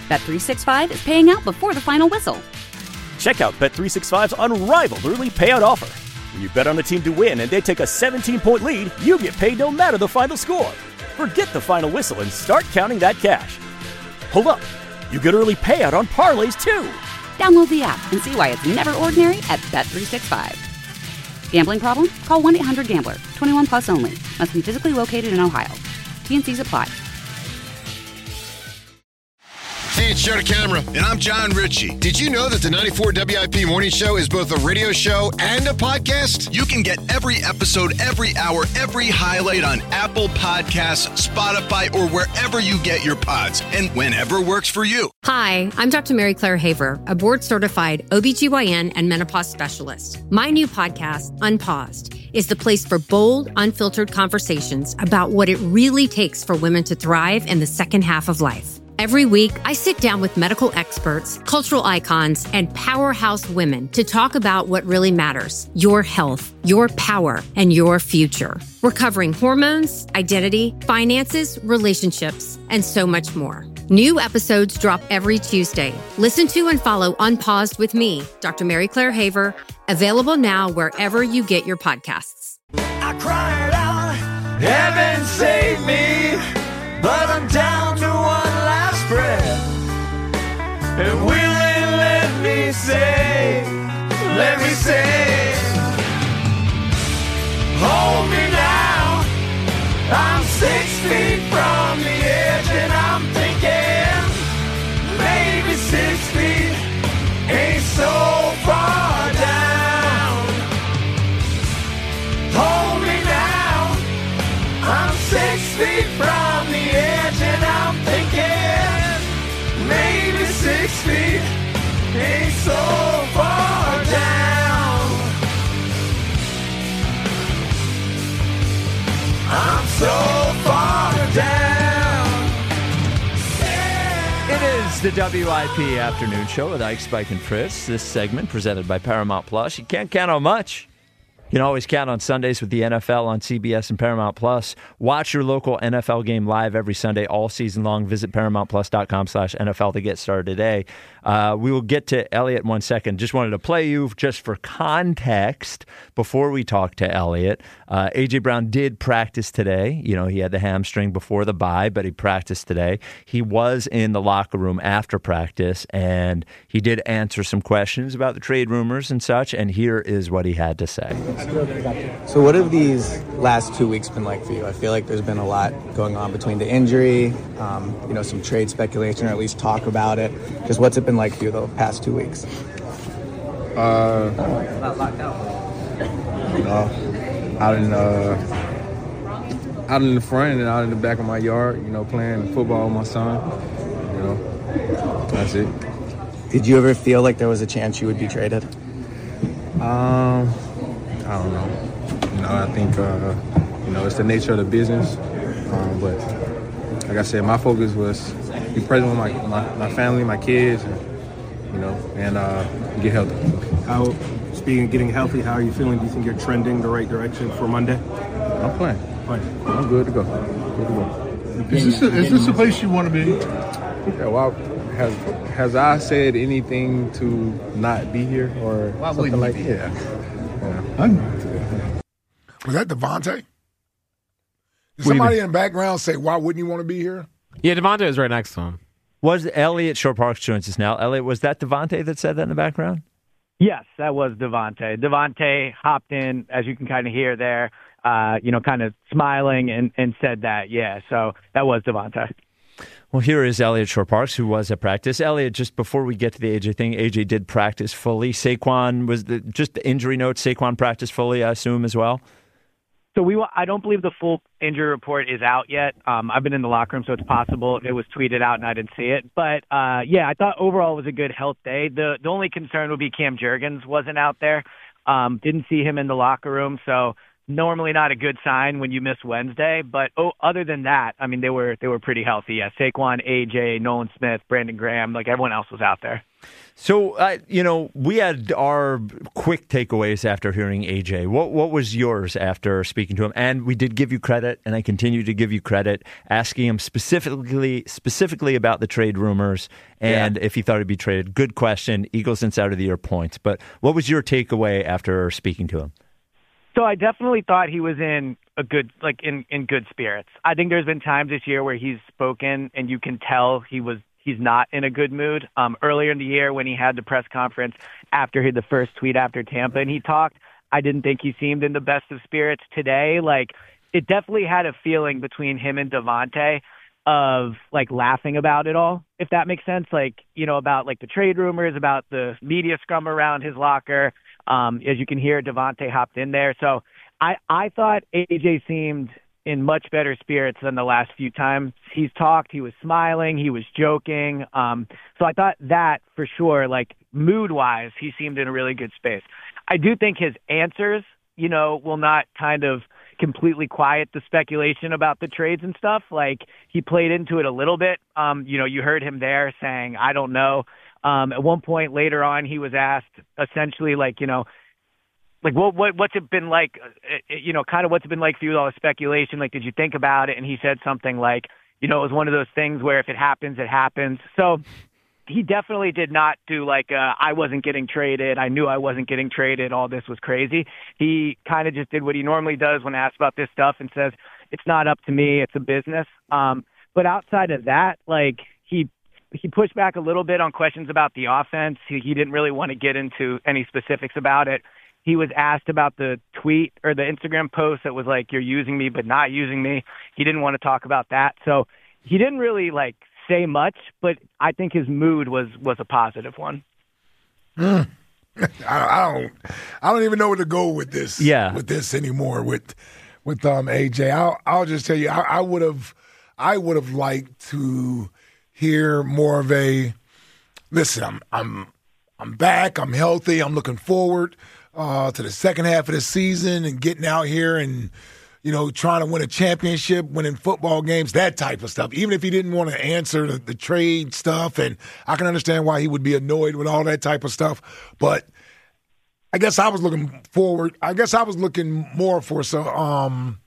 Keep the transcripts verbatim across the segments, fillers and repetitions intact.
Bet three sixty-five is paying out before the final whistle. Check out Bet three sixty-five's unrivaled early payout offer. When you bet on a team to win and they take a seventeen-point lead, you get paid no matter the final score. Forget the final whistle and start counting that cash. Hold up. You get early payout on parlays, too. Download the app and see why it's never ordinary at Bet three sixty-five. Gambling problem? Call one eight hundred gambler. twenty-one plus only. Must be physically located in Ohio. T N Cs apply. Hey, it's Joe DeCamara, and I'm John Ritchie. Did you know that the ninety-four W I P Morning Show is both a radio show and a podcast? You can get every episode, every hour, every highlight on Apple Podcasts, Spotify, or wherever you get your pods, and whenever works for you. Hi, I'm Doctor Mary Claire Haver, a board-certified O B G Y N and menopause specialist. My new podcast, Unpaused, is the place for bold, unfiltered conversations about what it really takes for women to thrive in the second half of life. Every week, I sit down with medical experts, cultural icons, and powerhouse women to talk about what really matters: your health, your power, and your future. We're covering hormones, identity, finances, relationships, and so much more. New episodes drop every Tuesday. Listen to and follow Unpaused with me, Doctor Mary Claire Haver, available now wherever you get your podcasts. I cried out, heaven save me, but I'm down to one last breath. And will it let me say, let me say, hold me now. I'm six feet from the edge and I'm thinking, maybe six feet ain't so far down. Hold me now. I'm six feet from the edge and I'm thinking, maybe six feet ain't so far down. I'm so far down. It is the W I P Afternoon Show with Ike, Spike, and Chris. This segment presented by Paramount Plus. You can't count on much. You can always count on Sundays with the N F L on C B S and Paramount Plus. Watch your local N F L game live every Sunday all season long. Visit ParamountPlus.com slash NFL to get started today. Uh, we will get to Elliot in one second. Just wanted to play you just for context before we talk to Elliot. Uh, A J. Brown did practice today. You know, he had the hamstring before the bye, but he practiced today. He was in the locker room after practice, and he did answer some questions about the trade rumors and such, and here is what he had to say. So what have these last two weeks been like for you? I feel like there's been a lot going on between the injury, um, you know, some trade speculation, or at least talk about it. Just what's it been like for you the past two weeks? Uh, you know, out in uh, out in the front and out in the back of my yard, you know, playing football with my son. You know, that's it. Did you ever feel like there was a chance you would be traded? Um, I don't know. You know, I think uh, you know it's the nature of the business. Um, but like I said, my focus was be present with my my, my family, my kids, and you know, and uh, get healthy. How, speaking of getting healthy, how are you feeling? Do you think you're trending the right direction for Monday? I'm playing. Playing. I'm good to go. Good to go. Is this a, is this a place you want to be? Yeah. Well, has has I said anything to not be here or Why something like that? Yeah. yeah. Was that Devontae? Did somebody in the background say, "Why wouldn't you want to be here"? Yeah, Devontae is right next to him. Was Elliot Shore Parks joins us now? Elliot, was that Devontae that said that in the background? Yes, that was Devontae. Devontae hopped in, as you can kind of hear there, uh, you know, kind of smiling and, and said that. Yeah, so that was Devontae. Well, here is Elliot Shore Parks, who was at practice. Elliot, just before we get to the A J thing, A J did practice fully. Saquon, was the, just the injury note, Saquon practiced fully, I assume, as well? So we, I don't believe the full injury report is out yet. Um, I've been in the locker room, so it's possible it was tweeted out and I didn't see it. But, uh, yeah, I thought overall it was a good health day. The the only concern would be Cam Jurgens wasn't out there. Um, didn't see him in the locker room, so normally not a good sign when you miss Wednesday. But oh, other than that, I mean, they were they were pretty healthy. Yeah, Saquon, A J, Nolan Smith, Brandon Graham, like everyone else was out there. So, uh, you know, we had our quick takeaways after hearing A J. What what was yours after speaking to him? And we did give you credit, and I continue to give you credit, asking him specifically specifically about the trade rumors and yeah. if he thought he'd be traded. Good question. Eagles Insider of the Year points. But what was your takeaway after speaking to him? So I definitely thought he was in a good, like in, in good spirits. I think there's been times this year where he's spoken and you can tell he was he's not in a good mood. Um, earlier in the year when he had the press conference after he, the first tweet after Tampa and he talked, I didn't think he seemed in the best of spirits today. Like it definitely had a feeling between him and Davante of like laughing about it all, if that makes sense. Like, you know, about like the trade rumors, about the media scrum around his locker. Um, as you can hear, Davante hopped in there. So I, I thought A J seemed in much better spirits than the last few times he's talked. He was smiling. He was joking. Um, so I thought that for sure, like mood-wise, he seemed in a really good space. I do think his answers, you know, will not kind of completely quiet the speculation about the trades and stuff. Like he played into it a little bit. Um, you know, you heard him there saying, I don't know. Um, at one point later on, he was asked essentially like, you know, like what, what, what's it been like, you know, kind of what's it been like for you with all the speculation? Like, did you think about it? And he said something like, you know, it was one of those things where if it happens, it happens. So he definitely did not do like, uh, I wasn't getting traded. I knew I wasn't getting traded. All this was crazy. He kind of just did what he normally does when asked about this stuff and says, it's not up to me. It's a business. Um, but outside of that, like he, he pushed back a little bit on questions about the offense. He, he didn't really want to get into any specifics about it. He was asked about the tweet or the Instagram post that was like, you're using me, but not using me. He didn't want to talk about that. So he didn't really like say much, but I think his mood was, was a positive one. Mm. I, I don't, I don't even know where to go with this, yeah. with this anymore with, with um, A J. I'll, I'll just tell you, I, I would have, I would have liked to hear more of a, listen, I'm, I'm, I'm back. I'm healthy. I'm looking forward Uh, to the second half of the season and getting out here and, you know, trying to win a championship, winning football games, that type of stuff. Even if he didn't want to answer the, the trade stuff, and I can understand why he would be annoyed with all that type of stuff. But I guess I was looking forward. I guess I was looking more for some um,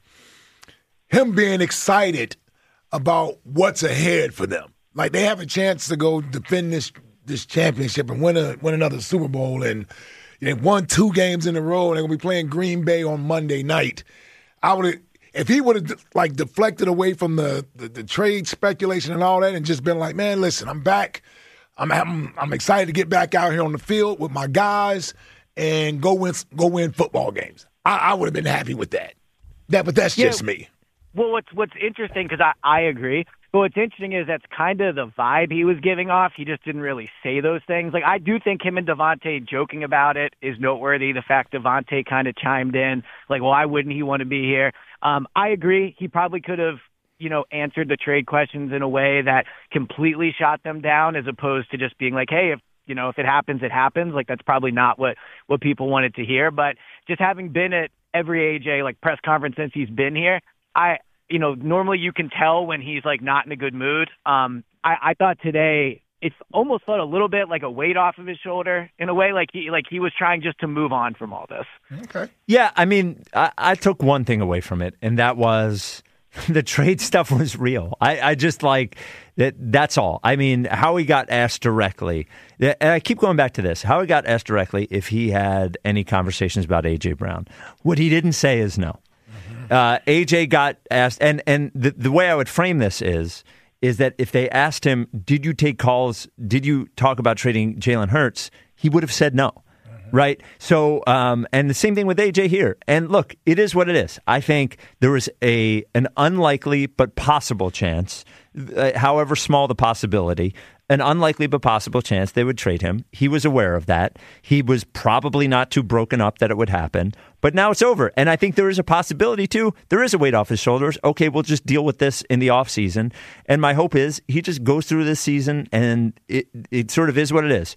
him being excited about what's ahead for them. Like they have a chance to go defend this this championship and win a win another Super Bowl and. They won two games in a row, and they're going to be playing Green Bay on Monday night. I would, if he would have like deflected away from the, the, the trade speculation and all that, and just been like, "Man, listen, I'm back. I'm, I'm I'm excited to get back out here on the field with my guys and go win go win football games." I, I would have been happy with that. That, but that's yeah. just me. Well, what's what's interesting because I, I agree. But what's interesting is that's kind of the vibe he was giving off. He just didn't really say those things. Like, I do think him and Davante joking about it is noteworthy. The fact Davante kind of chimed in, like, well, why wouldn't he want to be here? Um, I agree. He probably could have, you know, answered the trade questions in a way that completely shot them down as opposed to just being like, hey, if, you know, if it happens, it happens. Like, that's probably not what, what people wanted to hear. But just having been at every A J, like, press conference since he's been here, I – you know, normally you can tell when he's like not in a good mood. Um, I, I thought today it almost felt a little bit like a weight off of his shoulder in a way, like he like he was trying just to move on from all this. Okay. Yeah, I mean, I, I took one thing away from it, and that was the trade stuff was real. I, I just like that. That's all. I mean, Howie got asked directly, and I keep going back to this. Howie got asked directly if he had any conversations about A J Brown. What he didn't say is no. Uh, A J got asked, and, and the, the way I would frame this is, is that if they asked him, did you take calls, did you talk about trading Jalen Hurts, he would have said no, mm-hmm. right? So, um, and the same thing with A J here. And look, it is what it is. I think there was a an unlikely but possible chance, uh, however small the possibility, an unlikely but possible chance they would trade him. He was aware of that. He was probably not too broken up that it would happen. But now it's over. And I think there is a possibility, too. There is a weight off his shoulders. Okay, we'll just deal with this in the offseason. And my hope is he just goes through this season and it, it sort of is what it is.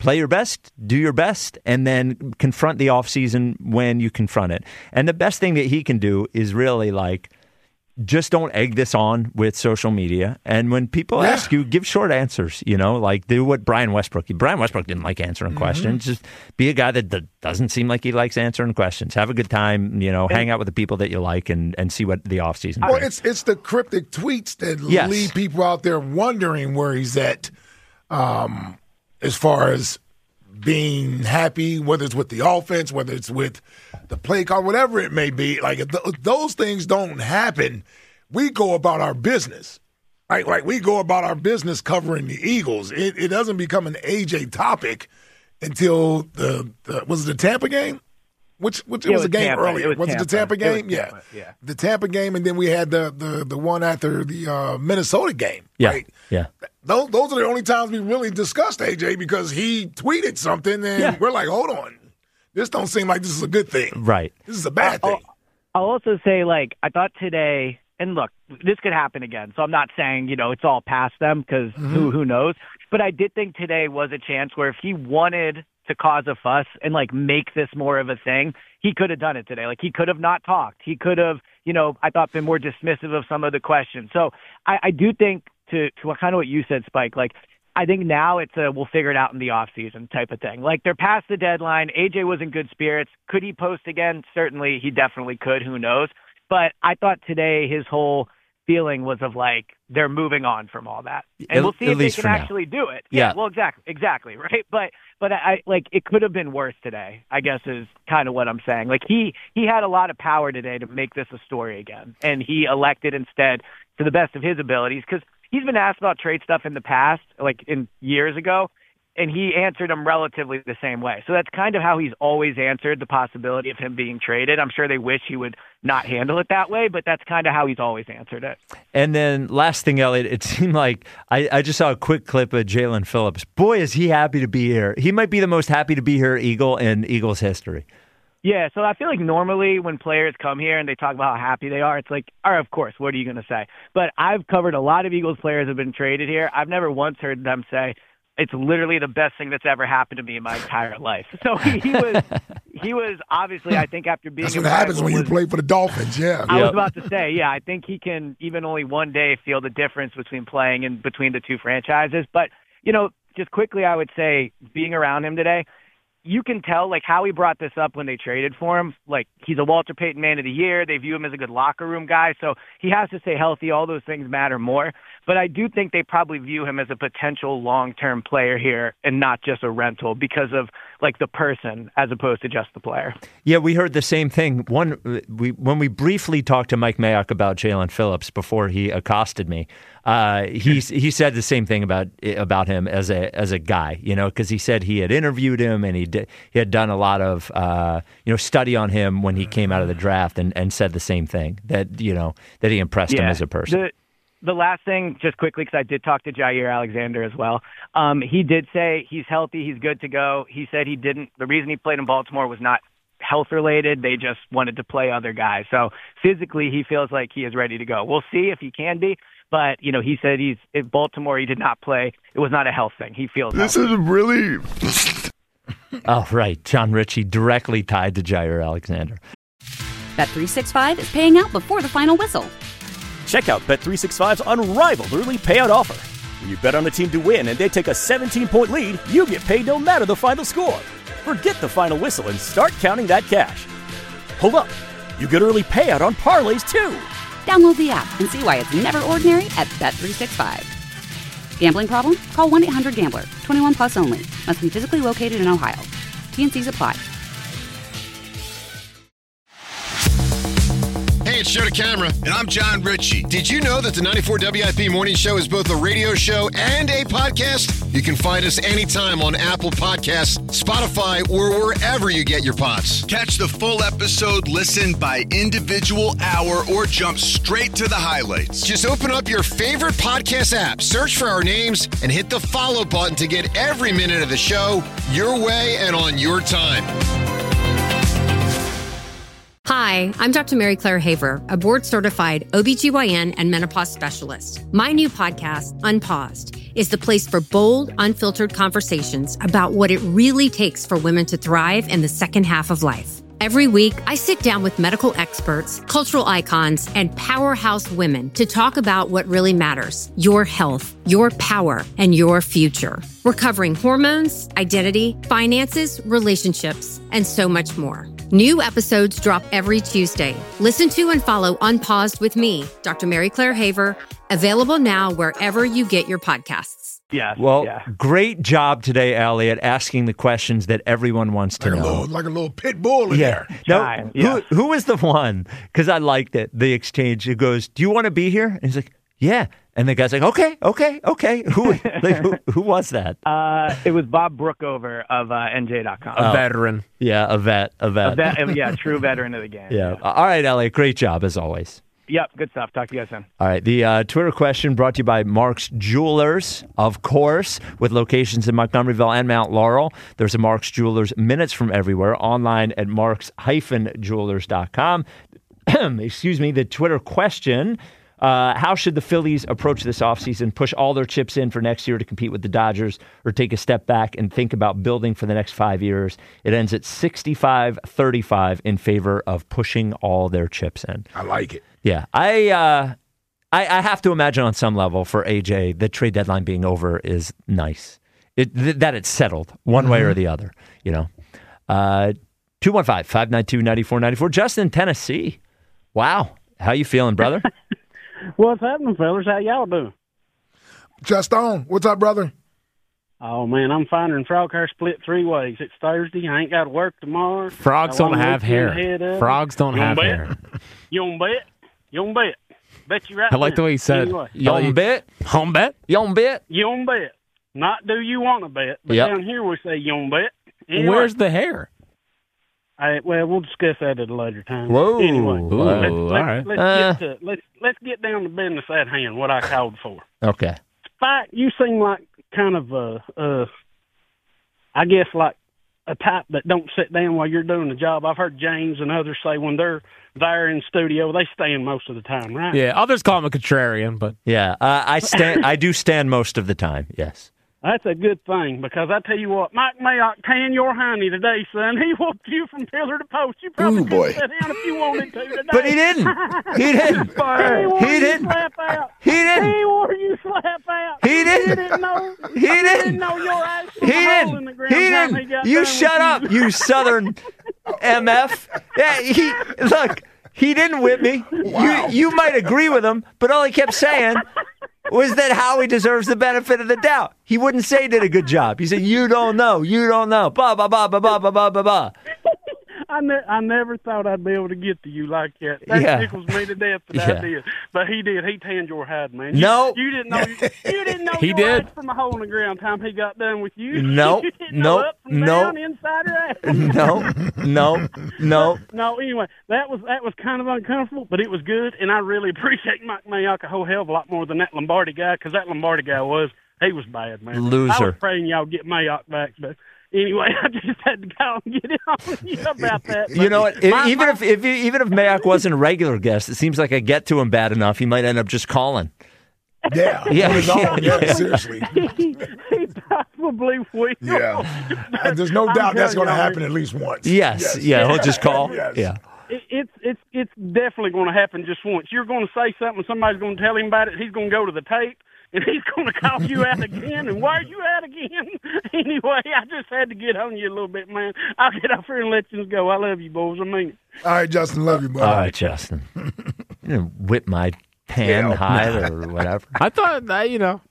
play your best, do your best, and then confront the offseason when you confront it. And the best thing that he can do is really like, just don't egg this on with social media. And when people yeah. ask you, give short answers, you know, like do what Brian Westbrook, Brian Westbrook didn't like answering mm-hmm. questions. Just be a guy that, that doesn't seem like he likes answering questions. Have a good time, you know, and, hang out with the people that you like and, and see what the offseason Well, brings. it's, it's the cryptic tweets that yes. leave people out there wondering where he's at um, as far as being happy, whether it's with the offense, whether it's with the play call, whatever it may be. Like if, th- if those things don't happen, we go about our business. Right? Like we go about our business covering the Eagles. It, it doesn't become an A J topic until the, the was it the Tampa game? Which which it, it was, was a game Tampa. earlier. It was, was Tampa. it the Tampa game? It was yeah. Tampa. yeah. The Tampa game, and then we had the the, the one after the uh, Minnesota game. Yeah. Right? Yeah. Those those are the only times we really discussed A J because he tweeted something and yeah. we're like, hold on. This don't seem like this is a good thing. Right. This is a bad I'll, thing. I'll also say, like, I thought today, and look, this could happen again, so I'm not saying, you know, it's all past them because mm-hmm. who, who knows. But I did think today was a chance where if he wanted to cause a fuss and, like, make this more of a thing, he could have done it today. Like, he could have not talked. He could have, you know, I thought been more dismissive of some of the questions. So I, I do think, to, to kind of what you said, Spike, like, I think now it's a we'll figure it out in the offseason type of thing. Like, they're past the deadline. A J was in good spirits. Could he post again? Certainly, he definitely could. Who knows? But I thought today his whole feeling was of, like, they're moving on from all that. And at, we'll see if they can now. actually do it. Yeah. yeah. Well, exactly. Exactly, right? But, but I like, it could have been worse today, I guess is kind of what I'm saying. Like, he, he had a lot of power today to make this a story again. And he elected instead, to the best of his abilities, because he's been asked about trade stuff in the past, like in years ago, and he answered them relatively the same way. So that's kind of how he's always answered the possibility of him being traded. I'm sure they wish he would not handle it that way, but that's kind of how he's always answered it. And then last thing, Elliot, it seemed like I, I just saw a quick clip of Jalen Phillips. Boy, is he happy to be here. He might be the most happy to be here Eagle in Eagles history. Yeah, so I feel like normally when players come here and they talk about how happy they are, it's like, all right, of course, what are you going to say? But I've covered a lot of Eagles players who have been traded here. I've never once heard them say, it's literally the best thing that's ever happened to me in my entire life. So he, he was he was obviously, I think, after being That's what happens when was, you play for the Dolphins, yeah. I yep. was about to say, yeah, I think he can even only one day feel the difference between playing and between the two franchises. But, you know, just quickly, I would say being around him today, you can tell, like, how he brought this up when they traded for him. Like, he's a Walter Payton Man of the Year. They view him as a good locker room guy. So he has to stay healthy. All those things matter more. But I do think they probably view him as a potential long-term player here and not just a rental because of, like, the person as opposed to just the player. Yeah, we heard the same thing. One, we when we briefly talked to Mike Mayock about Jalen Phillips before he accosted me, uh, he he said the same thing about about him as a as a guy, you know, because he said he had interviewed him and he did, he had done a lot of uh, you know study on him when he came out of the draft and, and said the same thing that you know that he impressed yeah, him as a person. The, The last thing, just quickly, because I did talk to Jair Alexander as well. Um, he did say he's healthy, he's good to go. He said he didn't. The reason he played in Baltimore was not health related. They just wanted to play other guys. So physically, he feels like he is ready to go. We'll see if he can be. But you know, he said he's in Baltimore. He did not play. It was not a health thing. He feels this healthy. is really. Oh, right, John Ritchie directly tied to Jair Alexander. Bet three sixty-five is paying out before the final whistle. Check out Bet three sixty-five's unrivaled early payout offer. When you bet on a team to win and they take a seventeen-point lead, you get paid no matter the final score. Forget the final whistle and start counting that cash. Hold up. You get early payout on parlays, too. Download the app and see why it's never ordinary at Bet three sixty-five. Gambling problem? Call one eight hundred gambler. twenty-one plus only. Must be physically located in Ohio. T and C's apply. Hey, it's Joe DeCamera. And I'm John Ritchie. Did you know that the ninety-four W I P Morning Show is both a radio show and a podcast? You can find us anytime on Apple Podcasts, Spotify, or wherever you get your pods. Catch the full episode, listen by individual hour, or jump straight to the highlights. Just open up your favorite podcast app, search for our names, and hit the follow button to get every minute of the show your way and on your time. Hi, I'm Doctor Mary Claire Haver, a board-certified O B G Y N and menopause specialist. My new podcast, Unpaused, is the place for bold, unfiltered conversations about what it really takes for women to thrive in the second half of life. Every week, I sit down with medical experts, cultural icons, and powerhouse women to talk about what really matters: your health, your power, and your future. We're covering hormones, identity, finances, relationships, and so much more. New episodes drop every Tuesday. Listen to and follow Unpaused with me, Doctor Mary Claire Haver, available now wherever you get your podcasts. Yeah. Well, yeah. great job today, Elliot, asking the questions that everyone wants to like know. A little, like a little pit bull in yeah. there. No, Time, yeah. who, who was the one? Because I liked it, the exchange. It goes, do you want to be here? And he's like, yeah. And the guy's like, okay, okay, okay. Who like, who, who was that? Uh, it was Bob Brookover of uh, N J dot com. A veteran. Yeah, a vet, a vet. A vet yeah, true veteran of the game. Yeah. All right, Elliot, great job as always. Yep, good stuff. Talk to you guys soon. All right, the uh, Twitter question brought to you by Mark's Jewelers, of course, with locations in Montgomeryville and Mount Laurel. There's a Mark's Jewelers minutes from everywhere, online at marks dash jewelers dot com. Excuse me, the Twitter question, uh, how should the Phillies approach this offseason? Push all their chips in for next year to compete with the Dodgers, or take a step back and think about building for the next five years? It ends at sixty-five thirty-five in favor of pushing all their chips in. I like it. Yeah, I, uh, I I have to imagine on some level for A J, the trade deadline being over is nice. It th- that it's settled one mm-hmm. way or the other, you know. Uh, two one five, five nine two, nine four nine four. Justin, Tennessee. Wow. How you feeling, brother? What's happening, fellas? How y'all doing? Just on. What's up, brother? Oh, man, I'm finding frog hair split three ways. It's Thursday. I ain't got to work tomorrow. Frogs don't have hair. Frogs don't have hair. You don't bet? You don't bet? Bet you right I like now. the way he said, anyway. You don't bet? Home bet? You don't bet? You don't bet. Not do you want to bet, but yep. down here we say you don't bet. Anyway, where's the hair? I, well, we'll discuss that at a later time. Whoa. Anyway, Ooh, let's, all let's, right. let's, Uh, get to, let's, let's get down to business at hand, what I called for. Okay. Spike, you seem like kind of, uh, uh, I guess, like a type that don't sit down while you're doing the job. I've heard James and others say when they're there in studio, they stand most of the time, right? Yeah, others call him a contrarian, but yeah, uh, I stand. I do stand most of the time. Yes. That's a good thing, because I tell you what, Mike Mayock tan your honey today, son. He whooped you from pillar to post. You probably Ooh, boy. could sit down if you wanted to today. But he didn't. He didn't. he wore He you didn't. slap out. He didn't. He wore you slap out. He didn't. You didn't know. He You didn't. didn't know your ass He was a hole in didn't. the ground He time didn't. got You done shut with up, you Southern M F. Yeah, he look. He didn't whip me. Wow. You you might agree with him, but all he kept saying was that Howie deserves the benefit of the doubt. He wouldn't say he did a good job. He said, you don't know, you don't know, blah, blah, blah, blah, blah, blah, blah, blah, blah. I, ne- I never thought I'd be able to get to you like that. That Yeah. tickles me to death that Yeah. I did. But he did. He tanned your hide, man. You, No. You didn't know you, you didn't know He your did. ass from a hole in the ground time he got done with you. No. You didn't know No. up from No. down, inside or out. No, no, no. No, anyway, that was that was kind of uncomfortable, but it was good, and I really appreciate Mike Mayock a whole hell of a lot more than that Lombardi guy, because that Lombardi guy was, he was bad, man. Loser. I was praying y'all get Mayock back, but anyway, I just had to call and get it on you about that. You know what? If, My- even my- if, if even if Mayock wasn't a regular guest, it seems like I get to him bad enough. He might end up just calling. Yeah. Yeah. Put it on. Yeah, Yeah. seriously. he, he probably will. Yeah. And there's no I'm doubt that's going telling to y'all, happen at least once. Yes. Yeah. He'll just call. Yes. Yeah. It, it's it's it's definitely going to happen just once. You're going to say something, somebody's going to tell him about it. He's going to go to the tape, and he's going to call you out again. And why are you out again? Anyway, I just had to get on you a little bit, man. I'll get off here and let you go. I love you, boys. I mean it. All right, Justin. Love you, bud. All right, Justin. You know, whip my tan Yeah. hide or whatever. I thought that, you know,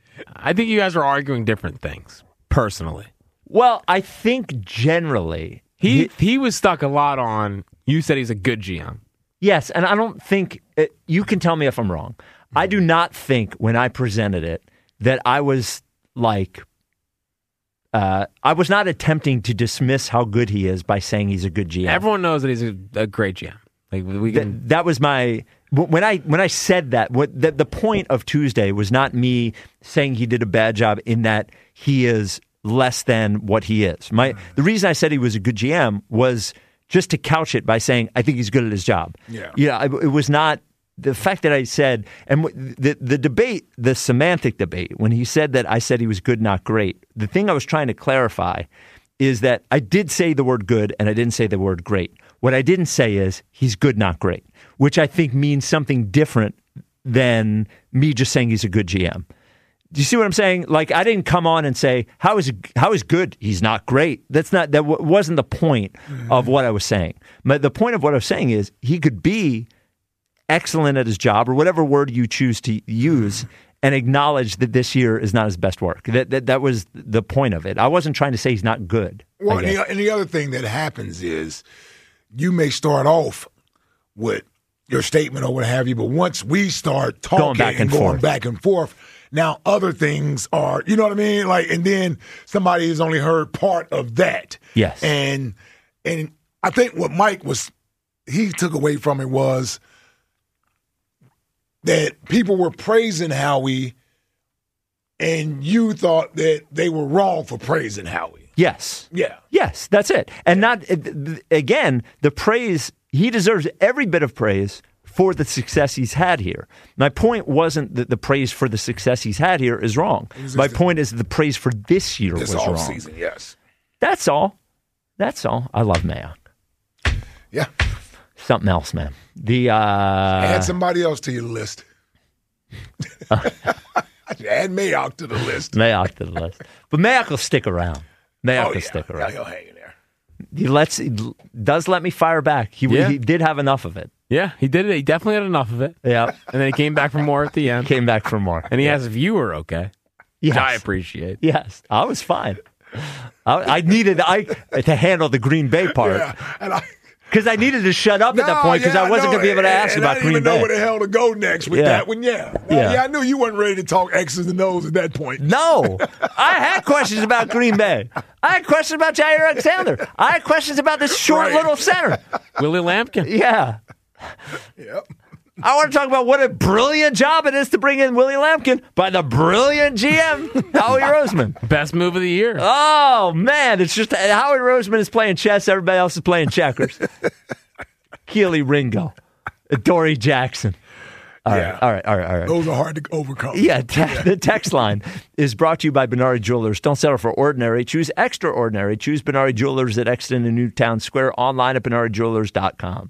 I think you guys are arguing different things, personally. Well, I think generally He he was stuck a lot on, you said he's a good G M. yes, and I don't think it, you can tell me if I'm wrong. I do not think when I presented it that I was like, uh, I was not attempting to dismiss how good he is by saying he's a good G M. Everyone knows that he's a, a great G M. Like we Th- can, that was my when I when I said that. What the, the point of Tuesday was not me saying he did a bad job in that he is less than what he is. My the reason I said he was a good G M was just to couch it by saying, I think he's good at his job. Yeah. Yeah, it, it was not the fact that I said, and the, the debate, the semantic debate, when he said that I said he was good, not great, the thing I was trying to clarify is that I did say the word good and I didn't say the word great. What I didn't say is he's good, not great, which I think means something different than me just saying he's a good G M. Do you see what I'm saying? Like, I didn't come on and say, how is how is good? He's not great. That's not, that w- wasn't the point mm-hmm. of what I was saying. But the point of what I was saying is he could be excellent at his job, or whatever word you choose to use, mm-hmm. and acknowledge that this year is not his best work. That, that that was the point of it. I wasn't trying to say he's not good. Well, and the, and the other thing that happens is you may start off with your statement or what have you, but once we start talking going back and, and going forth. back and forth, now other things are, you know what I mean? Like, and then somebody has only heard part of that. Yes. And and I think what Mike was, he took away from it was that people were praising Howie and you thought that they were wrong for praising Howie. Yes. Yeah. Yes, that's it. And not, again, the praise, he deserves every bit of praise for the success he's had here. My point wasn't that the praise for the success he's had here is wrong. My point is the praise for this year This was off wrong. season, yes. That's all. That's all. I love Mayock. Yeah. Something else, man. The uh, Add somebody else to your list. Add Mayock to the list. Mayock to the list. But Mayock will stick around. Mayock oh, will yeah. stick around. Yeah, he'll hang in there. He lets he does let me fire back. He Yeah. he did have enough of it. Yeah, he did it. He definitely had enough of it. Yeah. And then he came back for more at the end. Came back for more. And he yeah. has a viewer, okay? Yes. Which I appreciate. Yes. I was fine. I, I needed I to handle the Green Bay part. Yeah, and I Because I needed to shut up at that point because yeah, I wasn't know. going to be able to ask and, about and Green I didn't even Bay. know where the hell to go next with Yeah. that one. Yeah. Yeah. yeah, I knew you weren't ready to talk X's and O's at that point. No, I had questions about Green Bay. I had questions about Jair Alexander. I had questions about this short Right. little center. Willie Lampkin. Yeah. Yep. I want to talk about what a brilliant job it is to bring in Willie Lampkin by the brilliant G M, Howie Roseman. Best move of the year. Oh, man. It's just Howie Roseman is playing chess. Everybody else is playing checkers. Keely Ringo. Dory Jackson. All Yeah. right, all right, all right, all right. Those are hard to overcome. Yeah, te- the text line is brought to you by Benari Jewelers. Don't settle for ordinary. Choose extraordinary. Choose Benari Jewelers at Exton and Newtown Square. Online at benari jewelers dot com.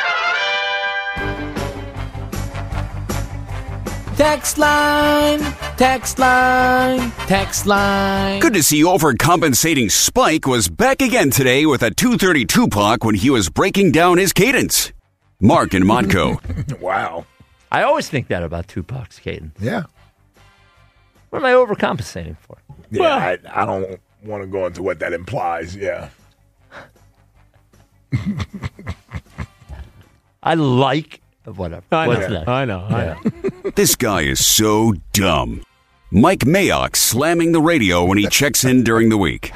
Text line, text line, text line. Good to see overcompensating Spike was back again today with a two thirty-two puck when he was breaking down his cadence. Mark and Montco. Wow. I always think that about Tupac's cadence. Yeah. What am I overcompensating for? Yeah, well, I, I don't want to go into what that implies. Yeah. I like whatever. I What's know. next? I know. I Yeah. know. This guy is so dumb. Mike Mayock slamming the radio when he checks in during the week.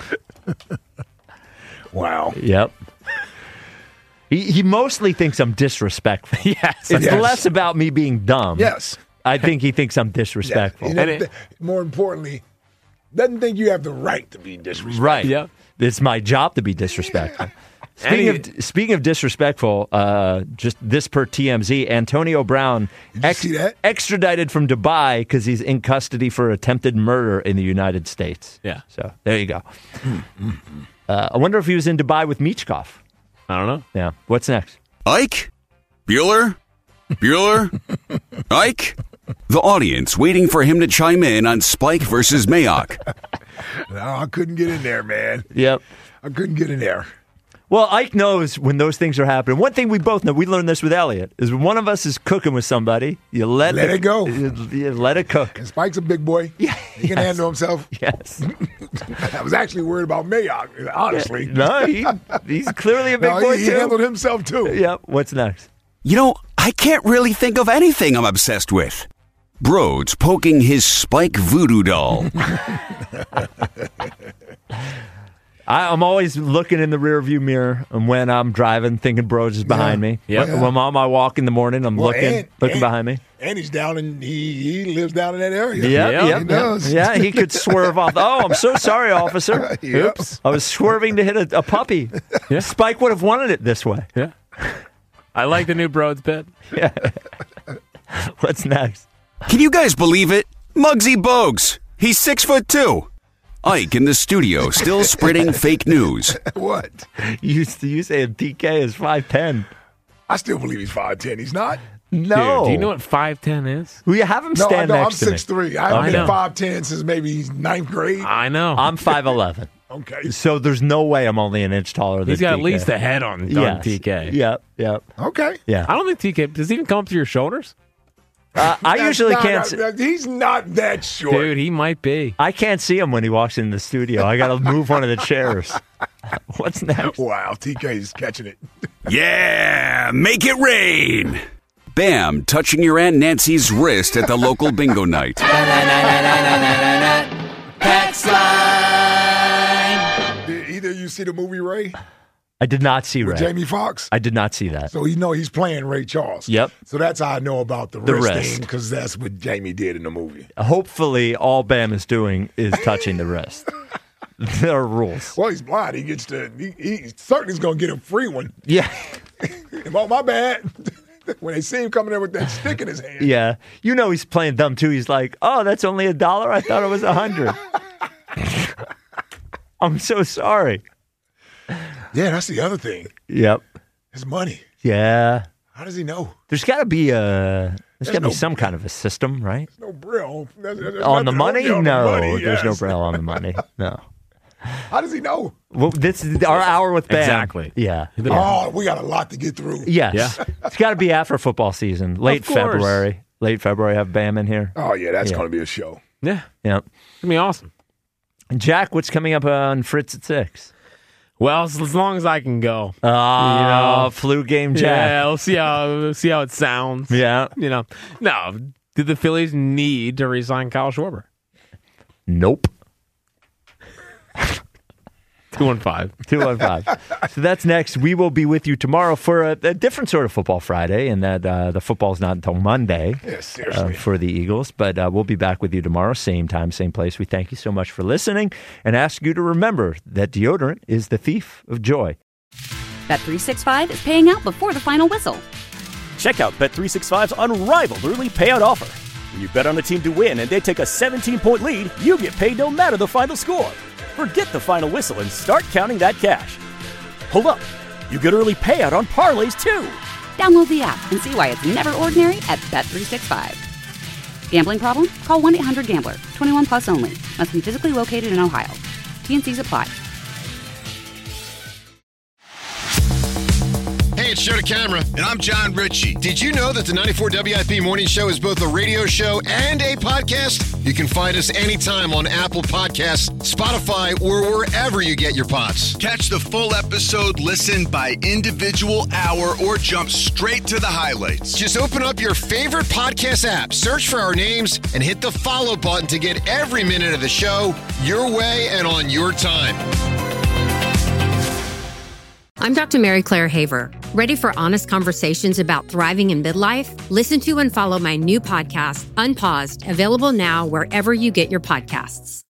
Wow. Yep. He, he mostly thinks I'm disrespectful. Yes. It's Yes. less about me being dumb. Yes. I think he thinks I'm Yeah. disrespectful. He doesn't thi- more importantly, doesn't think you have the right to be disrespectful. Right. Yep. It's my job to be disrespectful. Speaking And of speaking of disrespectful, uh, just this per T M Z, Antonio Brown you see that? extradited from Dubai because he's in custody for attempted murder in the United States. Yeah. So there you go. Uh, I wonder if he was in Dubai with Michkov. I don't know. Yeah. What's next? Ike? Bueller? Bueller? Ike? The audience waiting for him to chime in on Spike versus Mayock. No, I couldn't get in there, man. Yep. I couldn't get in there. Well, Ike knows when those things are happening. One thing we both know, we learned this with Elliot, is when one of us is cooking with somebody, you let, Let the- it go. You, you let it cook. And Spike's a big boy. Yeah, He can yes. handle himself. Yes. I was actually worried about Mayock, honestly. No, he, he's clearly a big No, boy, he, he too. handled himself, too. Yep. What's next? You know, I can't really think of anything I'm obsessed with. Broads poking his Spike voodoo doll. I, I'm always looking in the rearview mirror, and when I'm driving, thinking Broads is behind Yeah. me. Yep. When I'm on my walk in the morning, I'm Well, looking and- looking and- behind me. And he's down in he he lives down in that area. Yeah, yeah, yeah, he does. Yeah, he could swerve off. Oh, I'm so sorry, officer. Yep. Oops. I was swerving to hit a, a puppy. Yeah. Spike would have wanted it this way. Yeah. I like the new Broads bit. Yeah. What's next? Can you guys believe it? Muggsy Bogues. He's six foot two. Ike in the studio, still spreading fake news. What? You, you say T K is five ten. I still believe he's five ten. He's not? No. Dude, do you know what five ten is? We have him No, I stand know. I'm next to me. six three. I haven't I been know. five ten since maybe ninth grade. I know. I'm five eleven. Okay. So there's no way I'm only an inch taller than He's got T K. at least a head on, on Yes. T K. Yep, yep. Okay. Yeah. I don't think T K, does he even come up to your shoulders? Uh, I That's usually not can't. a- see, he's not that short. Dude, he might be. I can't see him when he walks in the studio. I got to move one of the chairs. What's next? Wow, T K's catching it. Yeah, make it rain. Bam, touching your Aunt Nancy's wrist at the local bingo night. Did either of you see the movie Ray I did not see Ray. with Jamie Foxx? I did not see that. So you know he's playing Ray Charles. Yep. So that's how I know about the, The wrist wrist. thing, because that's what Jamie did in the movie. Hopefully, all Bam is doing is touching the wrist. There are rules. Well, he's blind. He gets to. He, he certainly is going to get a free one. Yeah. Oh, my bad. When they see him coming there with that stick in his hand. Yeah. You know he's playing dumb, too. He's like, oh, that's only a dollar? I thought it was a hundred. I'm so sorry. Yeah, that's the other thing. Yep. His money. Yeah. How does he know? There's got to be a. There's There's got to no- be some kind of a system, right? No braille. There's- there's On the nothing money? on the No, money, there's no yes. braille on the money. No. How does he know? Well, this is our hour with Bam. Exactly. Yeah. Oh, we got a lot to get through. Yes. Yeah. It's got to be after football season. Late course. February. Late February, have Bam in here. Oh, yeah, that's Yeah. going to be a show. Yeah. Yeah. It's going to be awesome. Jack, what's coming up on Fritz at six? Well, as, as long as I can go. Oh, You know. flu game, Jack. Yeah, we'll see how we'll see how it sounds. Yeah. You know. No. Did the Phillies need to re-sign Kyle Schwarber? Nope. Two one five. two one five. So that's next. We will be with you tomorrow for a, a different sort of Football Friday, and that uh, the football's not until Monday Yeah, uh, seriously. for the Eagles. But uh, we'll be back with you tomorrow, same time, same place. We thank you so much for listening and ask you to remember that deodorant is the thief of joy. Bet three sixty-five is paying out before the final whistle. Check out Bet three sixty-five's unrivaled early payout offer. When you bet on a team to win and they take a seventeen-point lead, you get paid no matter the final score. Forget the final whistle and start counting that cash. Hold up. You get early payout on parlays, too. Download the app and see why it's never ordinary at Bet three sixty-five. Gambling problem? Call one eight hundred gambler. twenty-one plus only. Must be physically located in Ohio. T N Cs apply. Hey, it's Joe DeCamera. And I'm John Ritchie. Did you know that the ninety-four W I P Morning Show is both a radio show and a podcast? You can find us anytime on Apple Podcasts, Spotify, or wherever you get your pods. Catch the full episode, listen by individual hour, or jump straight to the highlights. Just open up your favorite podcast app, search for our names, and hit the follow button to get every minute of the show your way and on your time. I'm Doctor Mary Claire Haver. Ready for honest conversations about thriving in midlife? Listen to and follow my new podcast, Unpaused, available now wherever you get your podcasts.